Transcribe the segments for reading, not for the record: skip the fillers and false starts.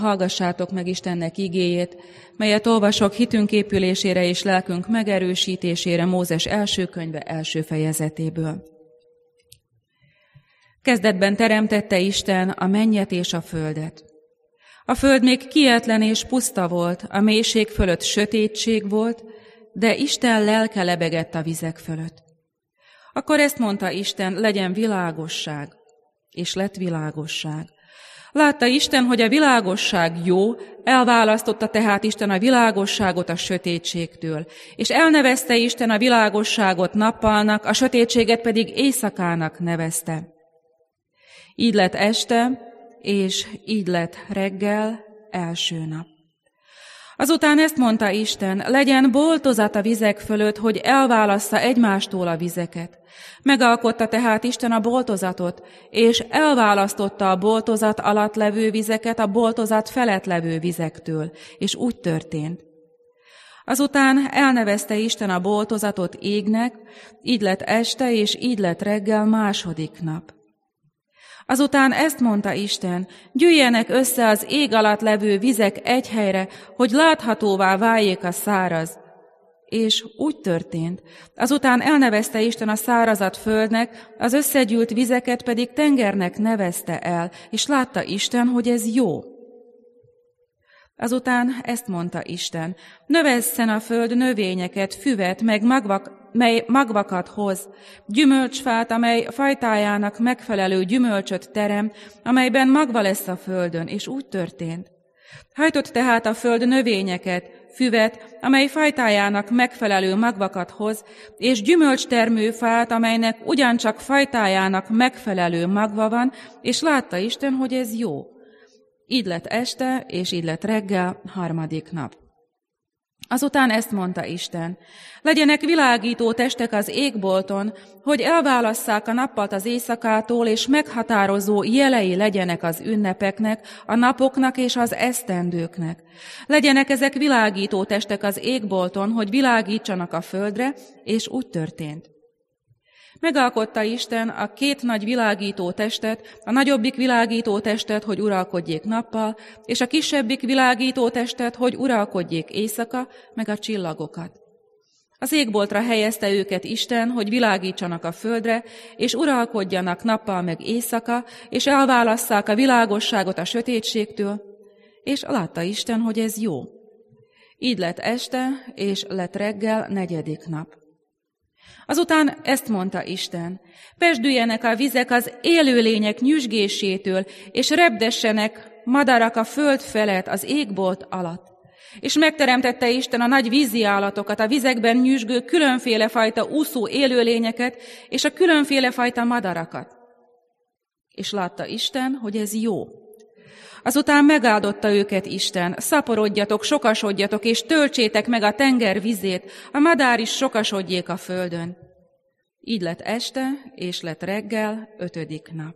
Hallgassátok meg Istennek igéjét, melyet olvasok hitünk épülésére és lelkünk megerősítésére Mózes első könyve első fejezetéből. Kezdetben teremtette Isten a mennyet és a földet. A föld még kietlen és puszta volt, a mélység fölött sötétség volt, de Isten lelke lebegett a vizek fölött. Akkor ezt mondta Isten, legyen világosság, és lett világosság. Látta Isten, hogy a világosság jó, elválasztotta tehát Isten a világosságot a sötétségtől, és elnevezte Isten a világosságot nappalnak, a sötétséget pedig éjszakának nevezte. Így lett este, és így lett reggel, első nap. Azután ezt mondta Isten, legyen boltozat a vizek fölött, hogy elválassza egymástól a vizeket. Megalkotta tehát Isten a boltozatot, és elválasztotta a boltozat alatt levő vizeket a boltozat felett levő vizektől, és úgy történt. Azután elnevezte Isten a boltozatot égnek, így lett este, és így lett reggel, második nap. Azután ezt mondta Isten, gyűjjenek össze az ég alatt levő vizek egy helyre, hogy láthatóvá váljék a száraz. És úgy történt. Azután elnevezte Isten a szárazat földnek, az összegyűlt vizeket pedig tengernek nevezte el, és látta Isten, hogy ez jó. Azután ezt mondta Isten, növesszen a föld növényeket, füvet, meg mely magvakat hoz, gyümölcsfát, amely fajtájának megfelelő gyümölcsöt terem, amelyben magva lesz a földön, és úgy történt. Hajtott tehát a föld növényeket, füvet, amely fajtájának megfelelő magvakat hoz, és gyümölcstermő fát, amelynek ugyancsak fajtájának megfelelő magva van, és látta Isten, hogy ez jó. Így lett este, és így lett reggel, harmadik nap. Azután ezt mondta Isten, legyenek világító testek az égbolton, hogy elválasszák a nappalt az éjszakától, és meghatározó jelei legyenek az ünnepeknek, a napoknak és az esztendőknek. Legyenek ezek világító testek az égbolton, hogy világítsanak a földre, és úgy történt. Megalkotta Isten a két nagy világító testet, a nagyobbik világító testet, hogy uralkodjék nappal, és a kisebbik világító testet, hogy uralkodjék éjszaka, meg a csillagokat. Az égboltra helyezte őket Isten, hogy világítsanak a földre, és uralkodjanak nappal meg éjszaka, és elválasszák a világosságot a sötétségtől, és látta Isten, hogy ez jó. Így lett este, és lett reggel, negyedik nap. Azután ezt mondta Isten, pezsdüljenek a vizek az élőlények nyüzsgésétől, és repdessenek madarak a föld felett, az égbolt alatt. És megteremtette Isten a nagy vízi állatokat, a vizekben nyüzsgő különféle fajta úszó élőlényeket, és a különféle fajta madarakat. És látta Isten, hogy ez jó. Azután megáldotta őket Isten, szaporodjatok, sokasodjatok, és töltsétek meg a tenger vizét, a madár is sokasodjék a földön. Így lett este, és lett reggel, ötödik nap.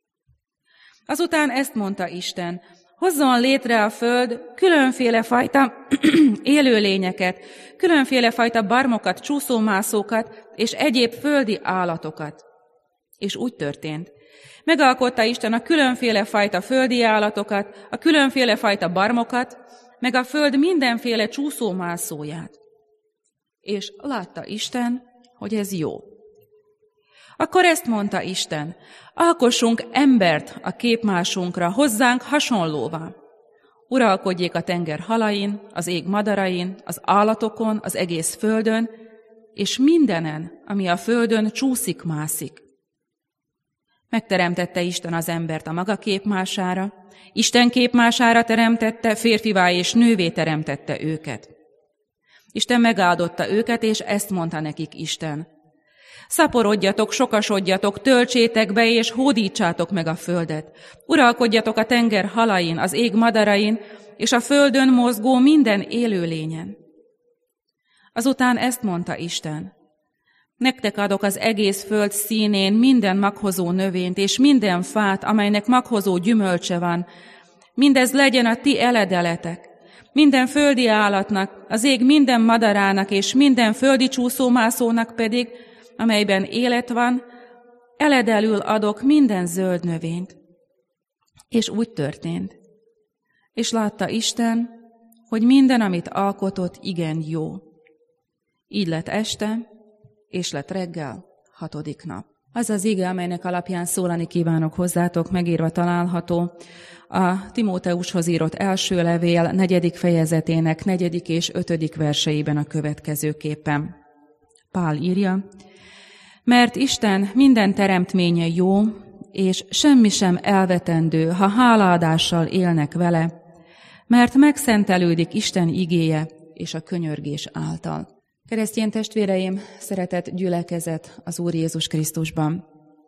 Azután ezt mondta Isten, hozzon létre a föld különféle fajta élőlényeket, különféle fajta barmokat, csúszómászókat, és egyéb földi állatokat. És úgy történt. Megalkotta Isten a különféle fajta földi állatokat, a különféle fajta barmokat, meg a föld mindenféle csúszómászóját. És látta Isten, hogy ez jó. Akkor ezt mondta Isten, alkossunk embert a képmásunkra, hozzánk hasonlóvá. Uralkodjék a tenger halain, az ég madarain, az állatokon, az egész földön, és mindenen, ami a földön csúszik-mászik. Megteremtette Isten az embert a maga képmására, Isten képmására teremtette, férfivá és nővé teremtette őket. Isten megáldotta őket, és ezt mondta nekik Isten. Szaporodjatok, sokasodjatok, töltsétek be, és hódítsátok meg a földet. Uralkodjatok a tenger halain, az ég madarain, és a földön mozgó minden élőlényen. Azután ezt mondta Isten. Nektek adok az egész föld színén minden maghozó növényt, és minden fát, amelynek maghozó gyümölcse van. Mindez legyen a ti eledeletek. Minden földi állatnak, az ég minden madarának, és minden földi csúszómászónak pedig, amelyben élet van, eledelül adok minden zöld növényt. És úgy történt. és látta Isten, hogy minden, amit alkotott, igen jó. Így lett este, és lett reggel, 6. nap. Az az ige, amelynek alapján szólani kívánok hozzátok, megírva található a Timóteushoz írott első levél 4. fejezetének 4. és 5. verseiben a következőképpen. Pál írja: mert Isten minden teremtménye jó, és semmi sem elvetendő, ha hálaadással élnek vele, mert megszentelődik Isten igéje és a könyörgés által. Keresztény testvéreim, szeretett gyülekezet az Úr Jézus Krisztusban.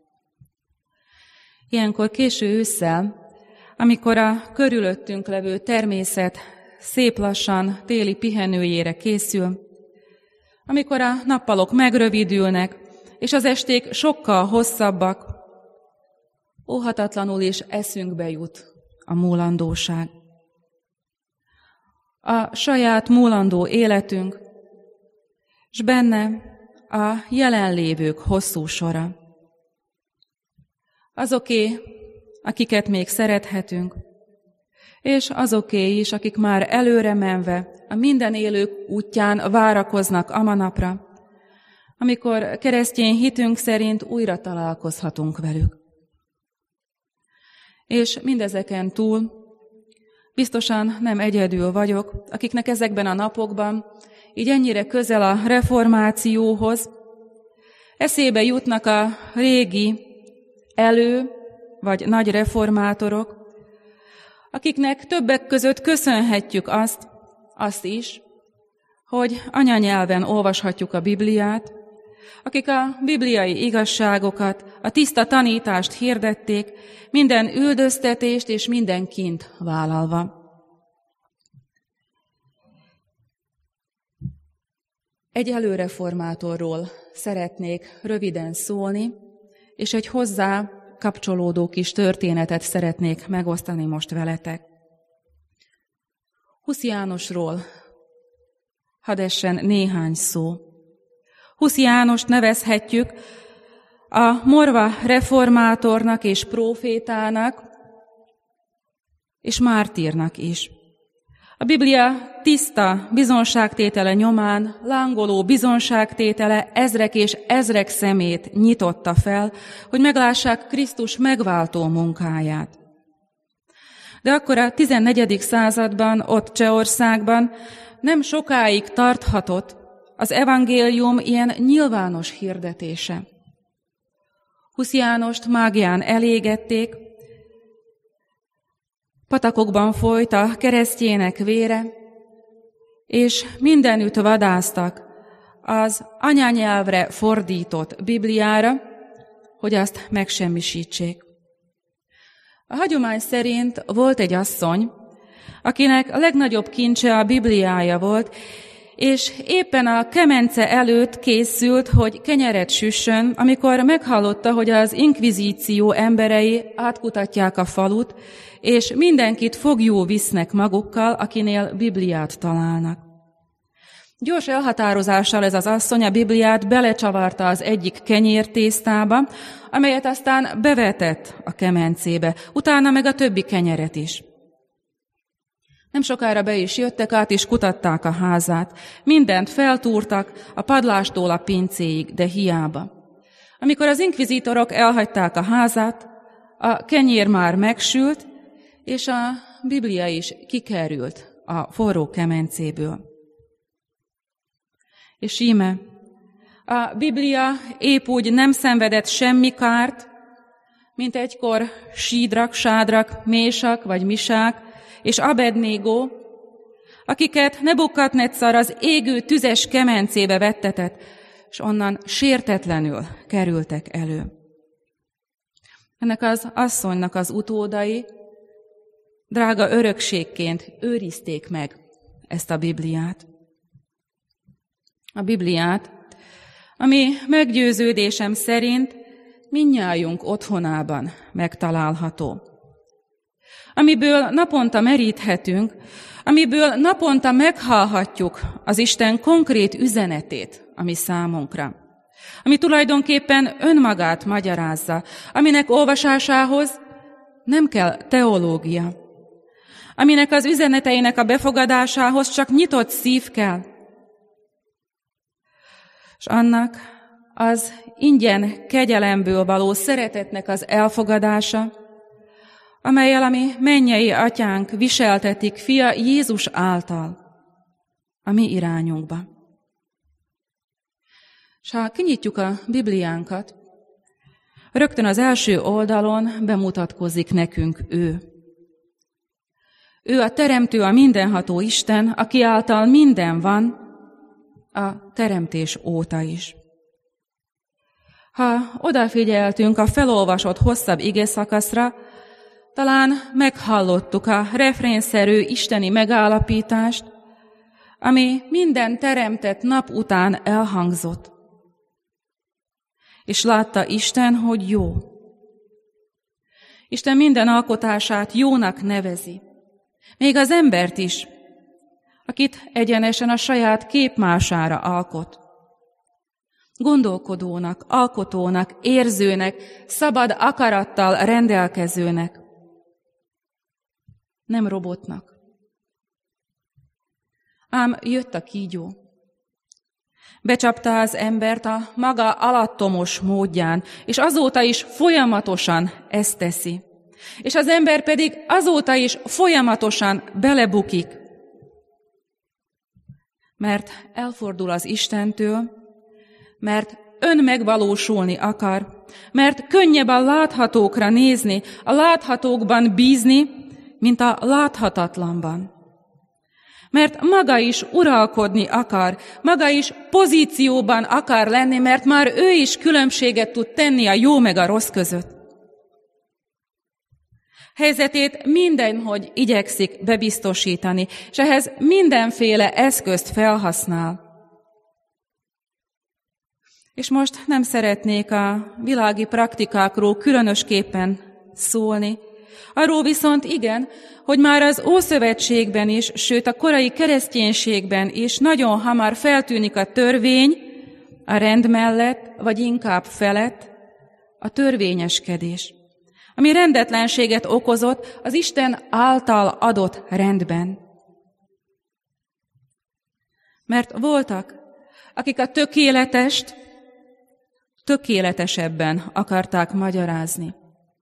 Ilyenkor késő ősszel, amikor a körülöttünk levő természet szép lassan téli pihenőjére készül, amikor a nappalok megrövidülnek, és az esték sokkal hosszabbak, óhatatlanul is eszünkbe jut a múlandóság. A saját múlandó életünk, és benne a jelenlévők hosszú sora. Azoké, akiket még szerethetünk, és azoké is, akik már előre menve a minden élők útján várakoznak a napra, amikor keresztény hitünk szerint újra találkozhatunk velük. És mindezeken túl biztosan nem egyedül vagyok, akiknek ezekben a napokban így ennyire közel a reformációhoz eszébe jutnak a régi vagy nagy reformátorok, akiknek többek között köszönhetjük azt is, hogy anyanyelven olvashatjuk a Bibliát, akik a bibliai igazságokat, a tiszta tanítást hirdették, minden üldöztetést és minden kint vállalva. Egy előreformátorról szeretnék röviden szólni, és egy hozzá kapcsolódó kis történetet szeretnék megosztani most veletek. Husz Jánosról hadd essen néhány szó. Husz Jánost nevezhetjük a morva reformátornak és prófétának, és mártírnak is. A Biblia tiszta bizonságtétele nyomán, lángoló bizonságtétele ezrek és ezrek szemét nyitotta fel, hogy meglássák Krisztus megváltó munkáját. De akkor a 14. században, ott Csehországban nem sokáig tarthatott az evangélium ilyen nyilvános hirdetése. Husz Jánost mágián elégették, patakokban folyt a keresztjének vére, és mindenütt vadásztak az anyanyelvre fordított Bibliára, hogy azt megsemmisítsék. A hagyomány szerint volt egy asszony, akinek a legnagyobb kincse a Bibliája volt, és éppen a kemence előtt készült, hogy kenyeret süssön, amikor meghallotta, hogy az inkvizíció emberei átkutatják a falut, és mindenkit foglyul visznek magukkal, akinél Bibliát találnak. Gyors elhatározással ez az asszony a Bibliát belecsavarta az egyik kenyértésztába, amelyet aztán bevetett a kemencébe, utána meg a többi kenyeret is. Nem sokára be is jöttek, át is kutatták a házát. Mindent feltúrtak, a padlástól a pincéig, de hiába. Amikor az inkvizítorok elhagyták a házát, a kenyér már megsült, és a Biblia is kikerült a forró kemencéből. És íme, a Biblia épp úgy nem szenvedett semmi kárt, mint egykor Sídrak, Sádrak, Mésak vagy Misák és Abednégó, akiket Nebukadnecar az égő tüzes kemencébe vettetett, és onnan sértetlenül kerültek elő. Ennek az asszonynak az utódai drága örökségként őrizték meg ezt a Bibliát. A Bibliát, ami meggyőződésem szerint mindnyájunk otthonában megtalálható. Amiből naponta meríthetünk, amiből naponta meghallhatjuk az Isten konkrét üzenetét, ami számunkra, ami tulajdonképpen önmagát magyarázza, aminek olvasásához nem kell teológia, aminek az üzeneteinek a befogadásához csak nyitott szív kell. És annak az ingyen kegyelemből való szeretetnek az elfogadása, amellyel a mi mennyei atyánk viseltetik fia Jézus által a mi irányunkba. És ha kinyitjuk a Bibliánkat, rögtön az első oldalon bemutatkozik nekünk ő. Ő a teremtő, a mindenható Isten, aki által minden van, a teremtés óta is. Ha odafigyeltünk a felolvasott hosszabb igészakaszra, talán meghallottuk a refrénszerű isteni megállapítást, ami minden teremtett nap után elhangzott. És látta Isten, hogy jó. Isten minden alkotását jónak nevezi. Még az embert is, akit egyenesen a saját képmására alkot. Gondolkodónak, alkotónak, érzőnek, szabad akarattal rendelkezőnek. Nem robotnak. Ám jött a kígyó. Becsapta az embert a maga alattomos módján, és azóta is folyamatosan ezt teszi. És az ember pedig azóta is folyamatosan belebukik. Mert elfordul az Istentől, mert önmegvalósulni akar, mert könnyebb a láthatókra nézni, a láthatókban bízni, mint a láthatatlanban. Mert maga is uralkodni akar, maga is pozícióban akar lenni, mert már ő is különbséget tud tenni a jó meg a rossz között. Helyzetét mindenhogy igyekszik bebiztosítani, és ehhez mindenféle eszközt felhasznál. És most nem szeretnék a világi praktikákról különösképpen szólni. Arról viszont igen, hogy már az Ószövetségben is, sőt a korai kereszténységben is nagyon hamar feltűnik a törvény a rend mellett, vagy inkább felett, a törvényeskedés, ami rendetlenséget okozott az Isten által adott rendben. Mert voltak, akik a tökéletest tökéletesebben akarták magyarázni,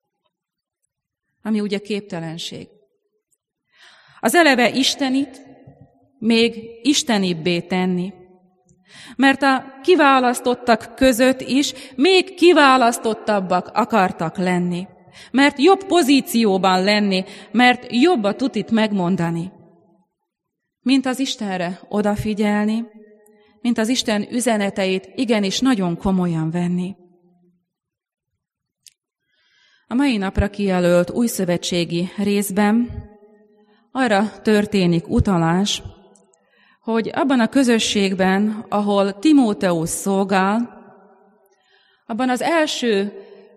ami ugye képtelenség. Az eleve istenit még istenibbé tenni, mert a kiválasztottak között is még kiválasztottabbak akartak lenni, mert jobb pozícióban lenni, mert jobb a tutit megmondani, mint az Istenre odafigyelni, mint az Isten üzeneteit igenis nagyon komolyan venni. A mai napra kijelölt újszövetségi részben arra történik utalás, hogy abban a közösségben, ahol Timóteus szolgál, abban az első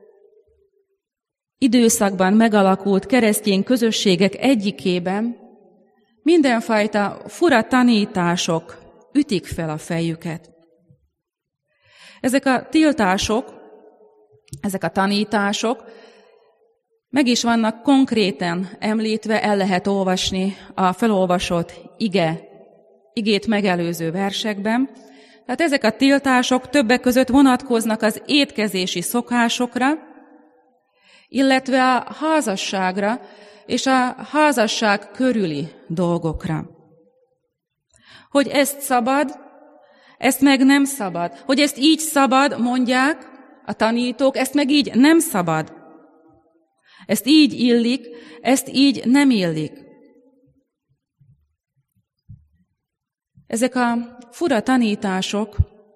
időszakban megalakult keresztény közösségek egyikében mindenfajta fura tanítások ütik fel a fejüket. Ezek a tiltások, ezek a tanítások meg is vannak konkrétan említve, el lehet olvasni a felolvasott igét megelőző versekben. Tehát ezek a tiltások többek között vonatkoznak az étkezési szokásokra, illetve a házasságra és a házasság körüli dolgokra. Hogy ezt szabad, ezt meg nem szabad. Hogy ezt így szabad, mondják a tanítók, ezt meg így nem szabad. Ezt így illik, ezt így nem illik. Ezek a fura tanítások,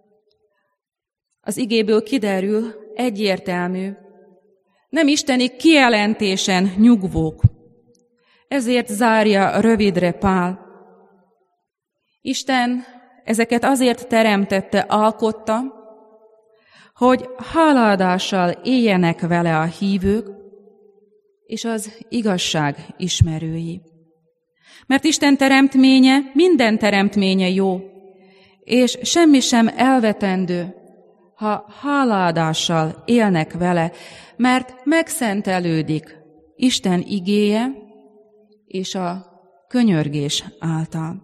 az igéből kiderül, egyértelmű, nem isteni kijelentésen nyugvók. Ezért zárja rövidre Pál. Isten ezeket azért teremtette, alkotta, hogy hálaadással éljenek vele a hívők, és az igazság ismerői. Mert Isten teremtménye, minden teremtménye jó, és semmi sem elvetendő, ha hálaadással élnek vele, mert megszentelődik Isten igéje és a könyörgés által.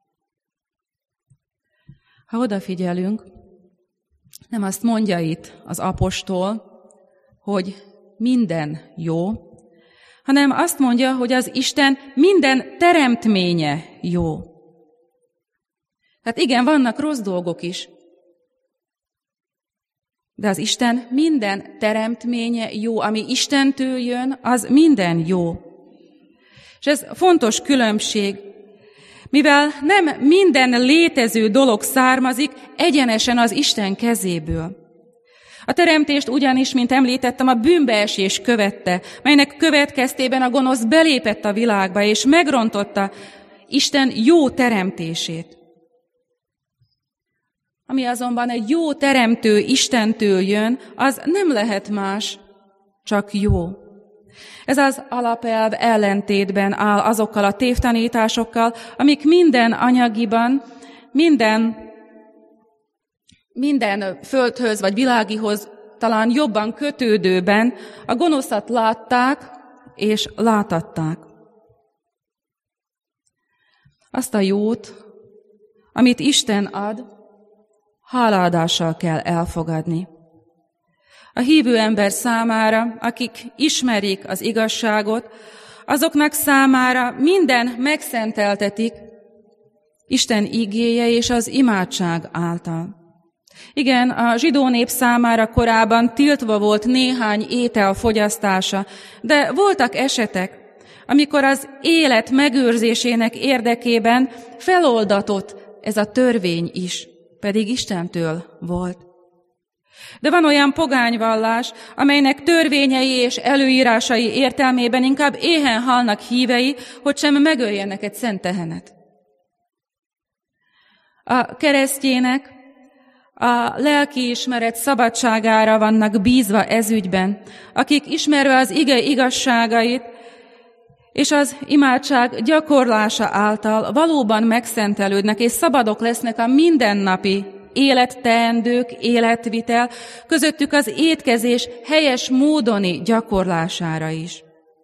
Ha odafigyelünk, nem azt mondja itt az apostol, hogy minden jó, hanem azt mondja, hogy az Isten minden teremtménye jó. Tehát igen, vannak rossz dolgok is, de az Isten minden teremtménye jó, ami Istentől jön, az minden jó. És ez fontos különbség, mivel nem minden létező dolog származik egyenesen az Isten kezéből. A teremtést ugyanis, mint említettem, a bűnbeesés követte, melynek következtében a gonosz belépett a világba, és megrontotta Isten jó teremtését. Ami azonban egy jó teremtő Istentől jön, az nem lehet más, csak jó. Ez az alapelv ellentétben áll azokkal a tévtanításokkal, amik minden anyagiban, minden földhöz vagy világihoz talán jobban kötődőben a gonoszat látták és látatták. Azt a jót, amit Isten ad, hálaadással kell elfogadni. A hívő ember számára, akik ismerik az igazságot, azoknak számára minden megszenteltetik Isten igéje és az imádság által. Igen, a zsidó nép számára korábban tiltva volt néhány étel fogyasztása, de voltak esetek, amikor az élet megőrzésének érdekében feloldatott ez a törvény is, pedig Istentől volt. De van olyan pogányvallás, amelynek törvényei és előírásai értelmében inkább éhen halnak hívei, hogy sem megöljenek egy szent tehenet. A keresztjének a lelkiismeret szabadságára vannak bízva ezügyben, akik ismerve az ige igazságait és az imádság gyakorlása által valóban megszentelődnek és szabadok lesznek a mindennapi életteendők, életvitel, közöttük az étkezés helyes módoni gyakorlására is.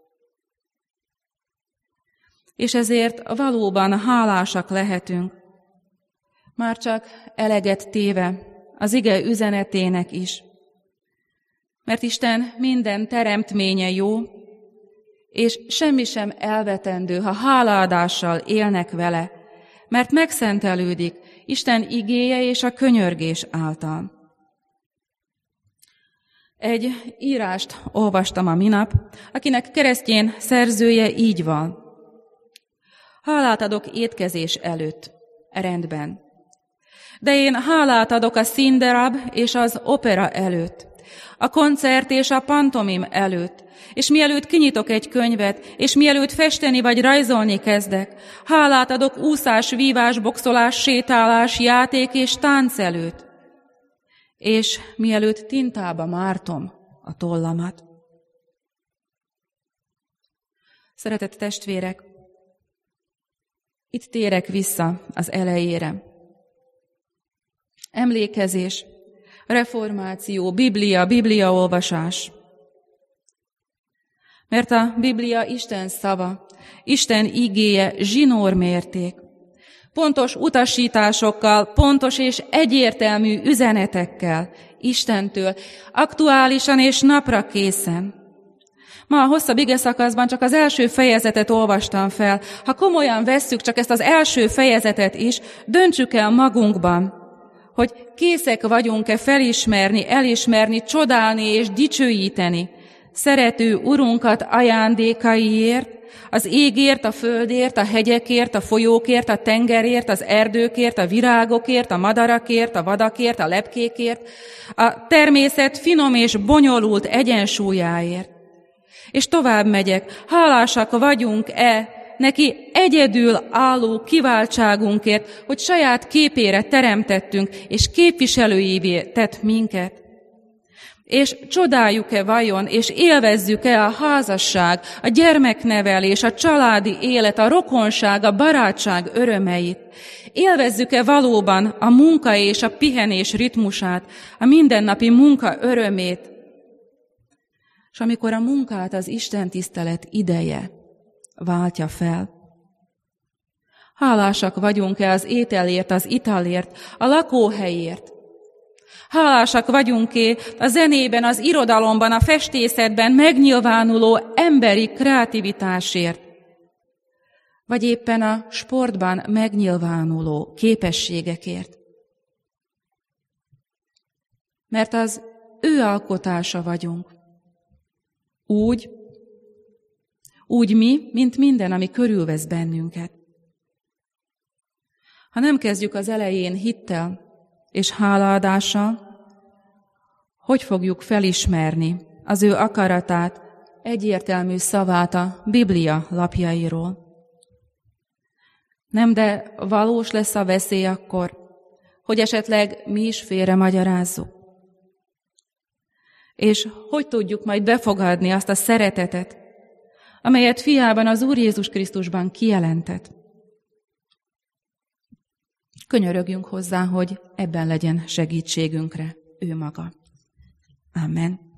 És ezért valóban hálásak lehetünk, már csak eleget téve az ige üzenetének is. Mert Isten minden teremtménye jó, és semmi sem elvetendő, ha hálaadással élnek vele, mert megszentelődik Isten igéje és a könyörgés által. Egy írást olvastam a minap, akinek keresztény szerzője így van. Hálát adok étkezés előtt, rendben. De én hálát adok a színdarab és az opera előtt, a koncert és a pantomim előtt, és mielőtt kinyitok egy könyvet, és mielőtt festeni vagy rajzolni kezdek, hálát adok úszás, vívás, boxolás, sétálás, játék és tánc előtt, és mielőtt tintába mártom a tollamat. Szeretett testvérek, itt térek vissza az elejére. Emlékezés, reformáció, bibliaolvasás. Mert a Biblia Isten szava, Isten igéje zsinórmérték. Pontos utasításokkal, pontos és egyértelmű üzenetekkel Istentől, aktuálisan és napra készen. Ma a hosszabb igeszakaszban csak az első fejezetet olvastam fel. Ha komolyan vesszük csak ezt az első fejezetet is, döntsük el magunkban, hogy készek vagyunk-e felismerni, elismerni, csodálni és dicsőíteni szerető Urunkat ajándékaiért, az égért, a földért, a hegyekért, a folyókért, a tengerért, az erdőkért, a virágokért, a madarakért, a vadakért, a lepkékért, a természet finom és bonyolult egyensúlyáért. És tovább megyek, hálásak vagyunk-e neki egyedül álló kiváltságunkért, hogy saját képére teremtettünk, és képviselőjévé tett minket. És csodáljuk-e vajon, és élvezzük-e a házasság, a gyermeknevelés, a családi élet, a rokonság, a barátság örömeit? Élvezzük-e valóban a munka és a pihenés ritmusát, a mindennapi munka örömét? És amikor a munkát az istentisztelet ideje váltja fel, Hálásak vagyunk-e az ételért, az italért, a lakóhelyért? Hálásak vagyunk-e a zenében, az irodalomban, a festészetben megnyilvánuló emberi kreativitásért? Vagy éppen a sportban megnyilvánuló képességekért? Mert az ő alkotása vagyunk. Úgy mi, mint minden, ami körülvesz bennünket. Ha nem kezdjük az elején hittel és hálaadással, hogy fogjuk felismerni az ő akaratát, egyértelmű szavát a Biblia lapjairól? Nem, de valós lesz a veszély akkor, hogy esetleg mi is félremagyarázzuk. És hogy tudjuk majd befogadni azt a szeretetet, amelyet fiában, az Úr Jézus Krisztusban kijelentett? Könyörögjünk hozzá, hogy ebben legyen segítségünkre ő maga. Amen.